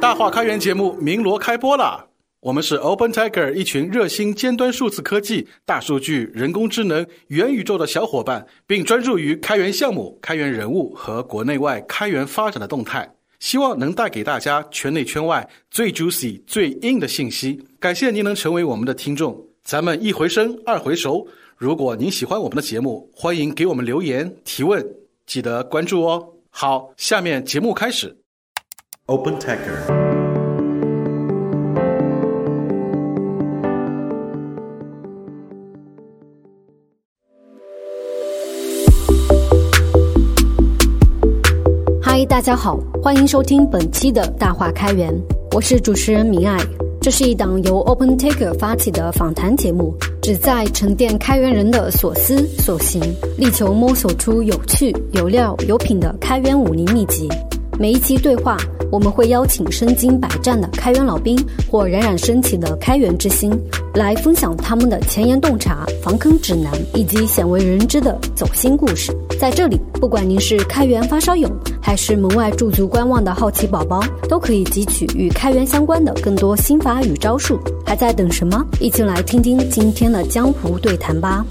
大话开源节目鸣锣开播啦！我们是 OpenTiger 一群热心尖端数字科技、大数据、人工智能、元宇宙的小伙伴，并专注于开源项目、开源人物和国内外开源发展的动态，希望能带给大家圈内圈外最 juicy 最硬的信息。感谢您能成为我们的听众，咱们一回生二回熟。如果您喜欢我们的节目，欢迎给我们留言提问，记得关注哦。好，下面节目开始。OpenTiger。 嗨，大家好，欢迎收听本期的大话开源，我是主持人明爱。这是一档由 OpenTiger 发起的访谈节目，旨在沉淀开源人的所思所行，力求摸索出有趣、有料、有品的开源武林秘籍。每一期对话，我们会邀请身经百战的开源老兵或冉冉升起的开源之星，来分享他们的前沿洞察、防坑指南以及鲜为人知的走心故事。在这里，不管您是开源发烧友，还是门外驻足观望的好奇宝宝，都可以汲取与开源相关的更多心法与招数。还在等什么？一起来听听今天的江湖对谈吧。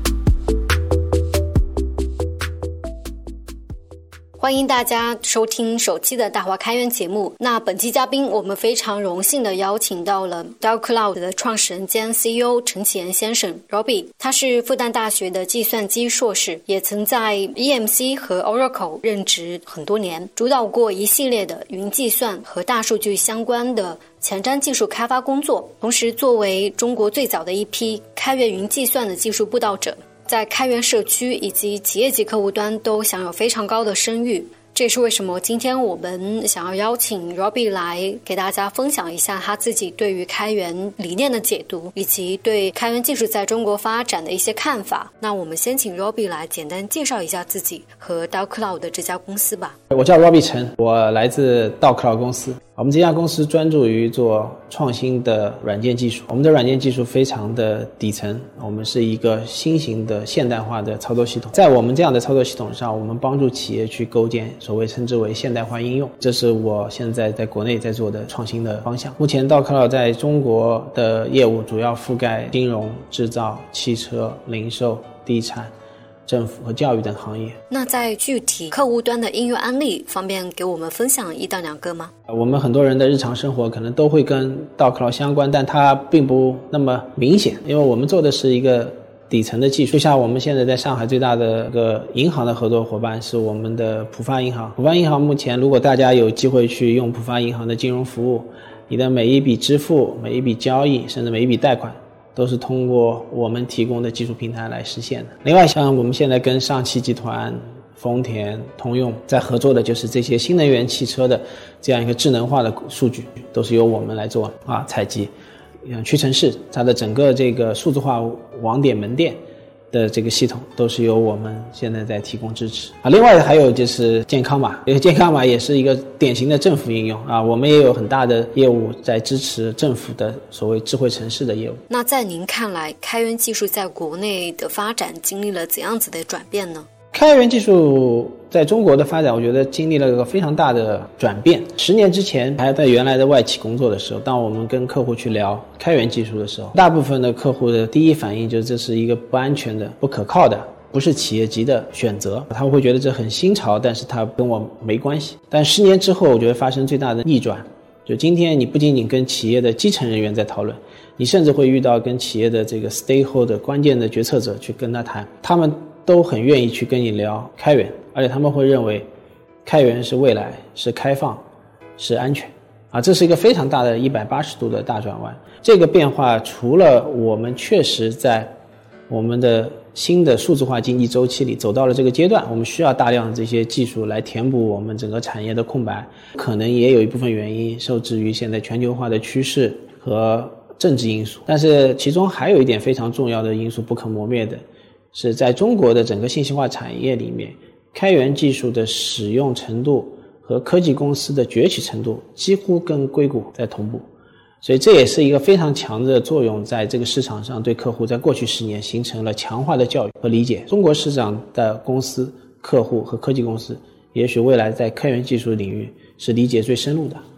欢迎大家收听首期的大话开源节目。那本期嘉宾，我们非常荣幸的邀请到了 DAOCloud 的创始人兼 CEO 陈启言先生 Robbie。他是复旦大学的计算机硕士，也曾在 EMC 和 Oracle 任职很多年，主导过一系列的云计算和大数据相关的前瞻技术开发工作。同时，作为中国最早的一批开源云计算的技术布道者，在开源社区以及企业级客户端都享有非常高的声誉。这也是为什么今天我们想要邀请 Robbie 来给大家分享一下他自己对于开源理念的解读，以及对开源技术在中国发展的一些看法。那我们先请 Robbie 来简单介绍一下自己和 DAOCloud 的这家公司吧。 我叫 Robbie 陈，我来自 DAOCloud 公司。我们这家公司专注于做创新的软件技术，我们的软件技术非常的底层，我们是一个新型的现代化的操作系统。在我们这样的操作系统上，我们帮助企业去构建所谓称之为现代化应用，这是我现在在国内在做的创新的方向。目前 DAOCloud 在中国的业务主要覆盖金融、制造、汽车、零售、地产、政府和教育等行业。 那在具体客户端的应用案例方便给我们分享一到两个吗？ 我们很多人的日常生活可能都会跟 DAOCloud 相关，但它并不那么明显，因为我们做的是一个底层的技术。就像我们现在在上海最大的一个银行的合作伙伴是我们的浦发银行。浦发银行目前如果大家有机会去用浦发银行的金融服务，你的每一笔支付、每一笔交易，甚至每一笔贷款都是通过我们提供的技术平台来实现的。另外，像我们现在跟上汽集团、丰田、通用在合作的就是这些新能源汽车的这样一个智能化的数据，都是由我们来做采集。屈臣氏它的整个这个数字化网点门店的这个系统都是由我们现在在提供支持。另外还有就是健康码，健康码也是一个典型的政府应用我们也有很大的业务在支持政府的所谓智慧城市的业务。 那在您看来，开源技术在国内的发展经历了怎样子的转变呢？ 开源技术在中国的发展，我觉得经历了一个非常大的转变。10年之前还在原来的外企工作的时候，当我们跟客户去聊开源技术的时候，大部分的客户的第一反应就是这是一个不安全的、不可靠的，不是企业级的选择。他会觉得这很新潮，但是它跟我没关系。但10年之后，我觉得发生最大的逆转。就今天你不仅仅跟企业的基层人员在讨论，你甚至会遇到跟企业的这个 stakeholder 关键的决策者去跟他谈，他们都很愿意去跟你聊开源，而且他们会认为开源是未来，是开放，是安全这是一个非常大的180度的大转弯。这个变化除了我们确实在我们的新的数字化经济周期里走到了这个阶段，我们需要大量的这些技术来填补我们整个产业的空白，可能也有一部分原因受制于现在全球化的趋势和政治因素，但是其中还有一点非常重要的因素不可磨灭的是，在中国的整个信息化产业里面，开源技术的使用程度和科技公司的崛起程度几乎跟硅谷在同步，所以这也是一个非常强的作用，在这个市场上对客户在过去10年形成了强化的教育和理解。中国市场的公司、客户和科技公司，也许未来在开源技术领域是理解最深入的。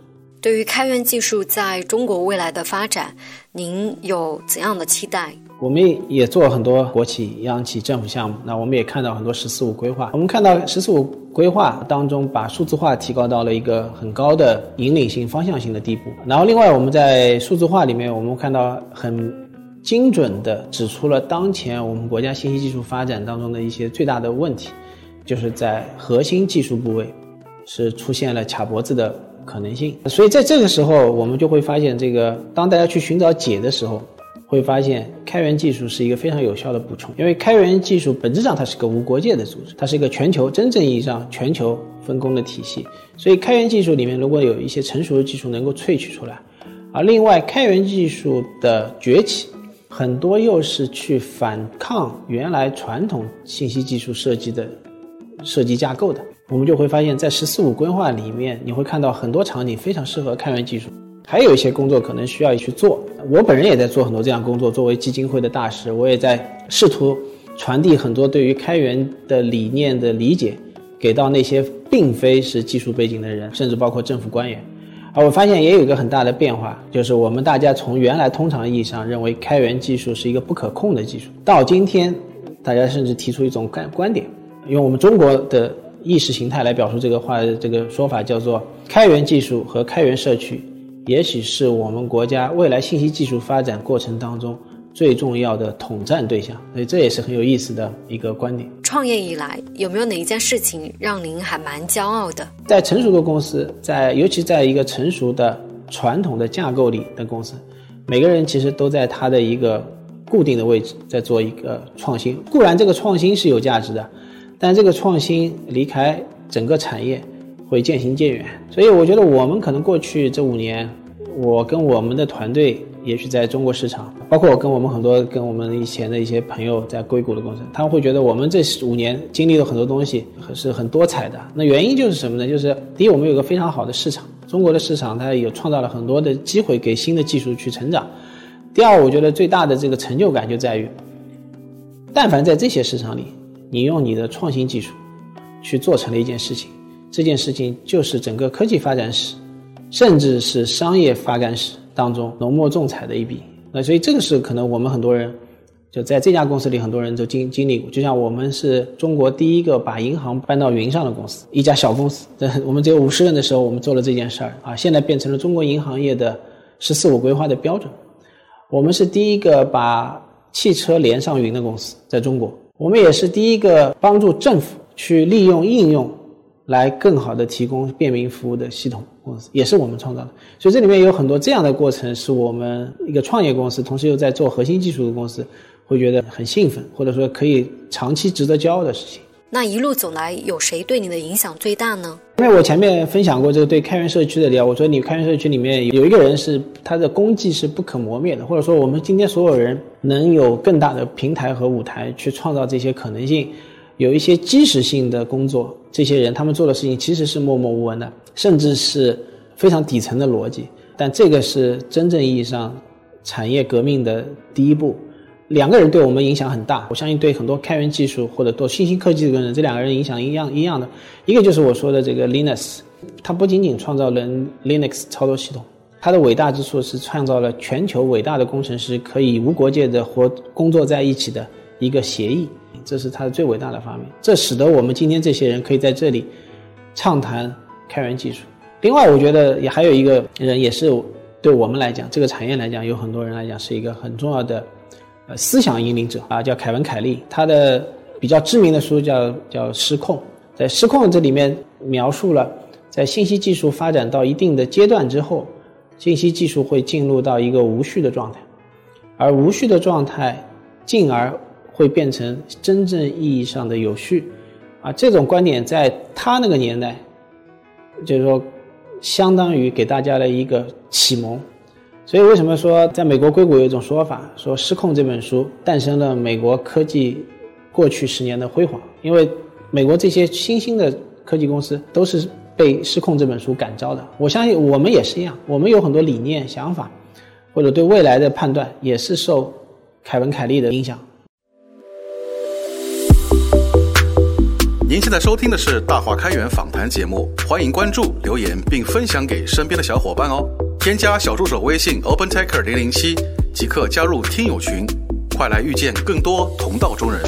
对于开源技术在中国未来的发展，您有怎样的期待？ 我们也做了很多国企、央企、政府项目，那我们也看到很多十四五规划。我们看到十四五规划当中把数字化提高到了一个很高的引领性、方向性的地步。然后另外我们在数字化里面，我们看到很精准地指出了当前我们国家信息技术发展当中的一些最大的问题，就是在核心技术部位是出现了卡脖子的可能性。所以在这个时候我们就会发现，当大家去寻找解的时候，会发现开源技术是一个非常有效的补充。因为开源技术本质上它是个无国界的组织，它是一个真正意义上全球分工的体系。所以开源技术里面如果有一些成熟的技术能够萃取出来，而另外开源技术的崛起很多又是去反抗原来传统信息技术设计架构的，我们就会发现在14.5规划里面，你会看到很多场景非常适合开源技术。还有一些工作可能需要去做，我本人也在做很多这样工作，作为基金会的大使，我也在试图传递很多对于开源的理念的理解给到那些并非是技术背景的人，甚至包括政府官员。而我发现也有一个很大的变化，就是我们大家从原来通常意义上认为开源技术是一个不可控的技术，到今天大家甚至提出一种观点，用我们中国的意识形态来表述这个话，这个说法叫做开源技术和开源社区也许是我们国家未来信息技术发展过程当中最重要的统战对象。所以这也是很有意思的一个观点。 创业以来有没有哪一件事情让您还蛮骄傲的？ 在成熟的公司，尤其在一个成熟的传统的架构里的公司，每个人其实都在他的一个固定的位置在做一个创新。固然这个创新是有价值的，但这个创新离开整个产业会渐行渐远。所以我觉得我们可能过去这5年，我跟我们的团队也许在中国市场，包括我跟我们以前的一些朋友在硅谷的公司，他们会觉得我们这5年经历了很多东西是很多彩的。那原因就是什么呢？就是第一，我们有个非常好的市场，中国的市场它有创造了很多的机会给新的技术去成长。第二，我觉得最大的这个成就感就在于，但凡在这些市场里，你用你的创新技术去做成了一件事情，这件事情就是整个科技发展史甚至是商业发展史当中浓墨重彩的一笔。那所以这个是可能我们很多人就在这家公司里很多人都经历过。就像我们是中国第一个把银行搬到云上的公司，一家小公司，我们只有50人的时候我们做了这件事儿啊，现在变成了中国银行业的14.5规划的标准。我们是第一个把汽车连上云的公司，在中国。我们也是第一个帮助政府去利用应用来更好的提供便民服务的系统公司，也是我们创造的。所以这里面有很多这样的过程，是我们一个创业公司同时又在做核心技术的公司会觉得很兴奋，或者说可以长期值得骄傲的事情。 那一路走来有谁对你的影响最大呢？ 因为我前面分享过这个对开源社区的聊，我说你开源社区里面有一个人是他的功绩是不可磨灭的，或者说我们今天所有人能有更大的平台和舞台去创造这些可能性，有一些基石性的工作，这些人他们做的事情其实是默默无闻的，甚至是非常底层的逻辑，但这个是真正意义上产业革命的第一步。2个人对我们影响很大，我相信对很多开源技术或者做新兴科技的人，这2个人影响一样的。一个就是我说的这个 Linus， 他不仅仅创造了 Linux 操作系统，他的伟大之处是创造了全球伟大的工程师可以无国界的工作在一起的一个协议，这是他的最伟大的发明。这使得我们今天这些人可以在这里畅谈开源技术。另外我觉得也还有一个人，也是对我们来讲这个产业来讲，有很多人来讲是一个很重要的思想引领者啊，叫凯文·凯利。他的比较知名的书叫失控。在失控这里面描述了在信息技术发展到一定的阶段之后，信息技术会进入到一个无序的状态，而无序的状态进而会变成真正意义上的有序啊。这种观点在他那个年代就是说相当于给大家的一个启蒙。所以为什么说在美国硅谷有一种说法，说失控这本书诞生了美国科技过去10年的辉煌。因为美国这些新兴的科技公司都是被失控这本书感召的，我相信我们也是一样，我们有很多理念想法或者对未来的判断也是受凯文·凯利的影响。 您现在收听的是大话开源访谈节目，欢迎关注、留言并分享给身边的小伙伴哦。添加小助手微信 OpenTaker007 即刻加入听友群，快来遇见更多同道中人。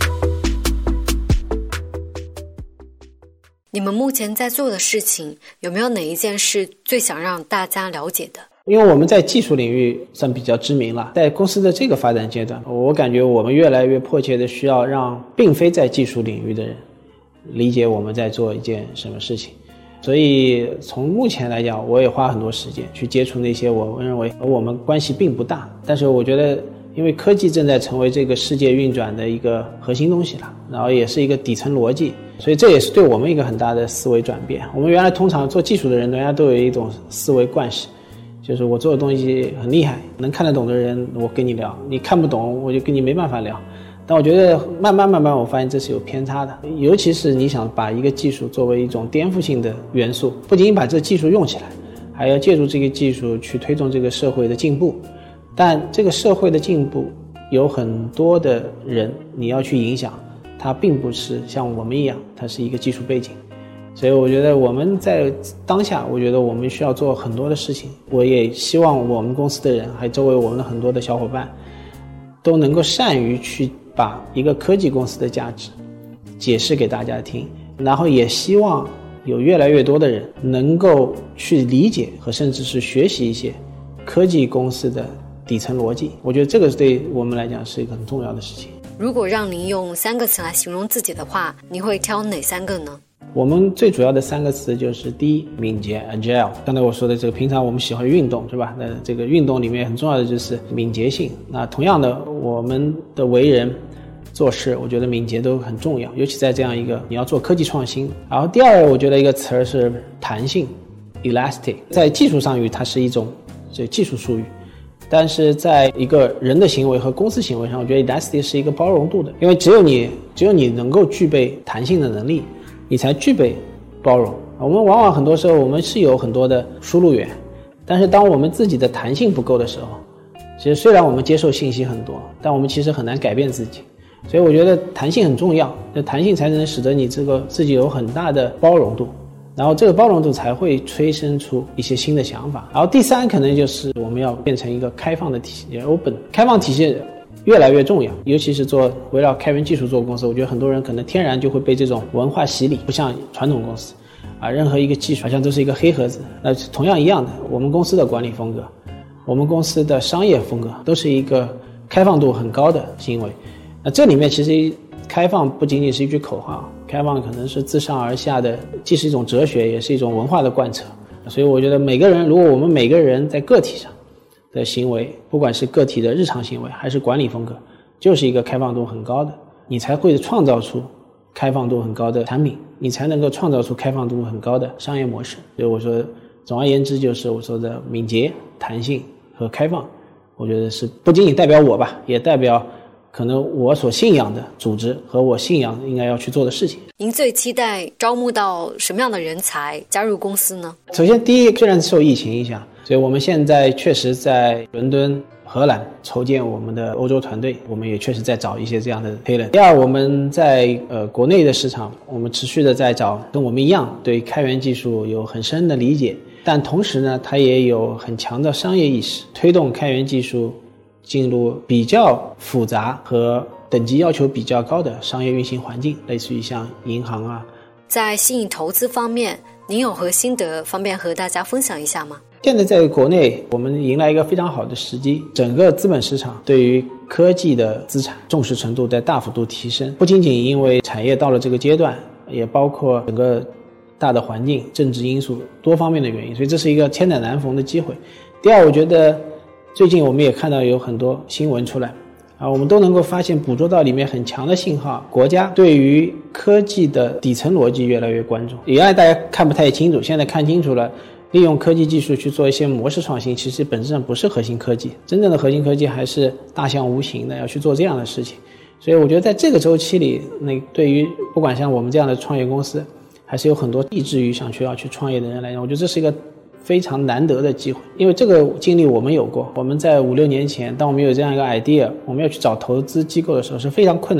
你们目前在做的事情，有没有哪一件是最想让大家了解的？ 因为我们在技术领域算比较知名了，在公司的这个发展阶段，我感觉我们越来越迫切的需要让并非在技术领域的人理解我们在做一件什么事情。所以从目前来讲，我也花很多时间去接触那些我认为和我们关系并不大，但是我觉得因为科技正在成为这个世界运转的一个核心东西了，然后也是一个底层逻辑，所以这也是对我们一个很大的思维转变。我们原来通常做技术的人，大家都有一种思维惯式，就是我做的东西很厉害，能看得懂的人我跟你聊，你看不懂我就跟你没办法聊。但我觉得慢慢我发现这是有偏差的，尤其是你想把一个技术作为一种颠覆性的元素，不仅仅把这个技术用起来，还要借助这个技术去推动这个社会的进步。但这个社会的进步有很多的人你要去影响，他并不是像我们一样，他是一个技术背景。所以我觉得我们在当下，我觉得我们需要做很多的事情。我也希望我们公司的人，还有周围我们的很多的小伙伴，都能够善于去把一个科技公司的价值解释给大家听，然后也希望有越来越多的人能够去理解和甚至是学习一些科技公司的底层逻辑。我觉得这个对我们来讲是一个很重要的事情。 如果让您用3个词来形容自己的话，你会挑哪3个呢？ 我们最主要的3个词就是第一，敏捷 Agile。刚才我说的这个，平常我们喜欢运动是吧？那这个运动里面很重要的就是敏捷性。那同样的，我们的为人做事，我觉得敏捷都很重要，尤其在这样一个你要做科技创新。然后第二，我觉得一个词是弹性 Elastic。在技术上语它是一种这技术术语，但是在一个人的行为和公司行为上，我觉得 Elastic 是一个包容度的，因为只有你能够具备弹性的能力，你才具备包容。我们往往很多时候我们是有很多的输入源，但是当我们自己的弹性不够的时候，其实虽然我们接受信息很多，但我们其实很难改变自己。所以我觉得弹性很重要，这弹性才能使得你这个自己有很大的包容度，然后这个包容度才会催生出一些新的想法。然后第3可能就是我们要变成一个开放的体系 ，open。开放体系越来越重要，尤其是做围绕开源技术做公司，我觉得很多人可能天然就会被这种文化洗礼，不像传统公司任何一个技术好像都是一个黑盒子。那同样一样的，我们公司的管理风格，我们公司的商业风格都是一个开放度很高的行为。那这里面其实开放不仅仅是一句口号，开放可能是自上而下的，既是一种哲学，也是一种文化的贯彻。所以我觉得每个人，如果我们每个人在个体上的行为，不管是个体的日常行为还是管理风格，就是一个开放度很高的，你才会创造出开放度很高的产品，你才能够创造出开放度很高的商业模式。所以我说总而言之，就是我说的敏捷、弹性和开放，我觉得是不仅仅代表我吧，也代表可能我所信仰的组织和我信仰应该要去做的事情。 您最期待招募到什么样的人才加入公司呢？ 首先第一，虽然受疫情影响，所以我们现在确实在伦敦、荷兰筹建我们的欧洲团队，我们也确实在找一些这样的 talent。第二，我们在国内的市场，我们持续的在找跟我们一样对开源技术有很深的理解，但同时呢，它也有很强的商业意识，推动开源技术进入比较复杂和等级要求比较高的商业运行环境，类似于像银行啊。 在吸引投资方面，您有何心得方便和大家分享一下吗？ 现在在国内我们迎来一个非常好的时机，整个资本市场对于科技的资产重视程度在大幅度提升，不仅仅因为产业到了这个阶段，也包括整个大的环境、政治因素多方面的原因，所以这是一个千载难逢的机会。第二，我觉得最近我们也看到有很多新闻出来我们都能够发现捕捉到里面很强的信号，国家对于科技的底层逻辑越来越关注。原来大家看不太清楚，现在看清楚了，利用科技技术去做一些模式创新，其实本质上不是核心科技，真正的核心科技还是大象无形的，要去做这样的事情。所以我觉得在这个周期里，对于不管像我们这样的创业公司，还是有很多立志于要去创业的人来讲，我觉得这是一个非常难得的机会。因为这个经历我们有过，我们在5-6年前，当我们有这样一个 idea， 我们要去找投资机构的时候是非常困难的，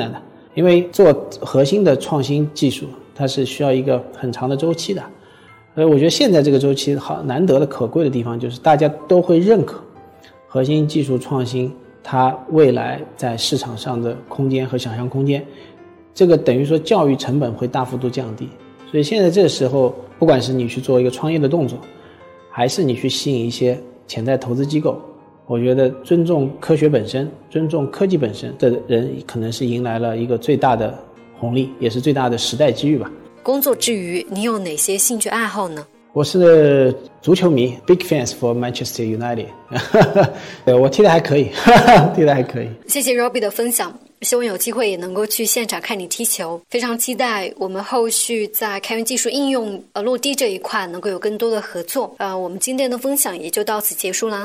因为做核心的创新技术，它是需要一个很长的周期的。所以我觉得现在这个周期好难得的可贵的地方，就是大家都会认可核心技术创新它未来在市场上的空间和想象空间，这个等于说教育成本会大幅度降低。所以现在这个时候，不管是你去做一个创业的动作，还是你去吸引一些潜在投资机构，我觉得尊重科学本身，尊重科技本身的人，可能是迎来了一个最大的红利，也是最大的时代机遇吧。 工作之余，你有哪些兴趣爱好呢？ 我是足球迷 ，big fans for Manchester United 我踢得还可以踢得还可以。 谢谢 Robbie 的分享，希望有机会也能够去现场看你踢球，非常期待我们后续在开源技术应用落地这一块能够有更多的合作。我们今天的分享也就到此结束啦。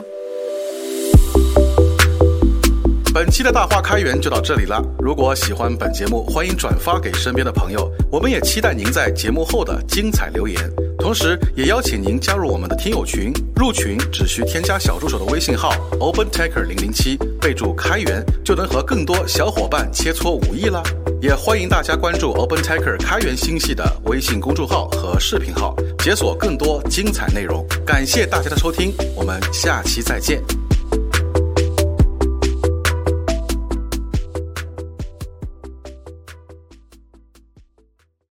本期的大话开源就到这里了。如果喜欢本节目，欢迎转发给身边的朋友。我们也期待您在节目后的精彩留言，同时也邀请您加入我们的听友群。入群只需添加小助手的微信号 OpenTaker007， 备注开源，就能和更多小伙伴切磋武艺啦。也欢迎大家关注 OpenTaker 开源星系的微信公众号和视频号，解锁更多精彩内容。感谢大家的收听，我们下期再见。